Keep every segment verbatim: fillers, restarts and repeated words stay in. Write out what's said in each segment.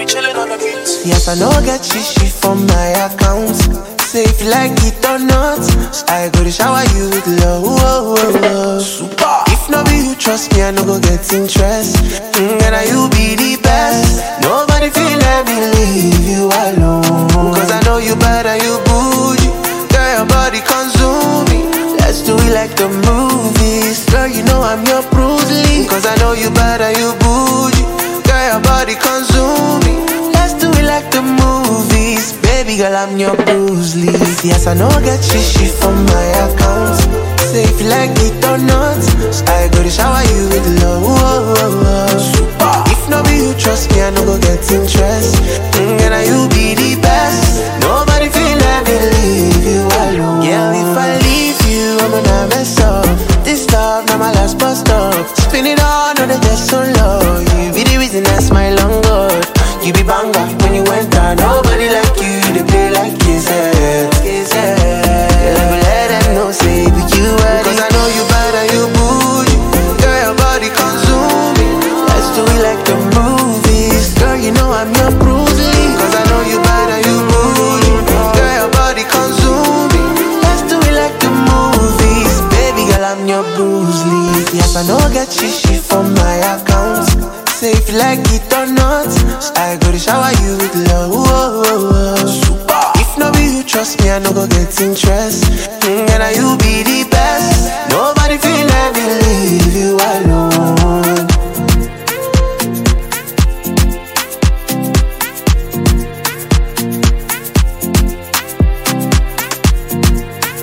be chillin' on the beat. Yes, I know get shishi from my account. Say if you like it or not, I go to shower you with love. Super. If not be you trust me, I no go get interest. Mm, and I you be the best. Nobody feel let me leave you alone. Cause I know you bad and you bougie. Girl, your body consume me. Let's do it like the movies. Girl, you know I'm your Bruce Lee. Cause I know you bad and you bougie. Girl, your body consume me. Let's do it like the movies. Baby girl, I'm your Bruce Lee. Yes, I know get shishi from my account. Say if you like it or not, I go to shower you with love. Super. If not be you trust me, I no go get interest. Mm, and I you be the best. Nobody feel let me leave you alone. Yeah, if I leave you, I'm gonna mess up. This love, now my last bus stop. Spin it on, no they just so low. You be the reason I smile on God. You be banga when you went down. Nobody like you, they play like kids. Kids, never let them know, say but you are. Cause I know you bad and you bougie. Girl, your body consume me. Let's do it like the movies. Girl, you know I'm your Bruce Lee. Cause I know you bad and you bougie. Girl, your body consume me. Let's do it like the movies. Baby girl, I'm your Bruce Lee. Yes, I know get shishi from my account. Say if you like it or not, I go to shower you with love. Super. If not be you trust me, I no go get interest. Mm, and I you be the best. Nobody feel let me leave you alone.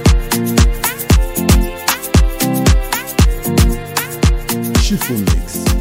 Chiffon Mix.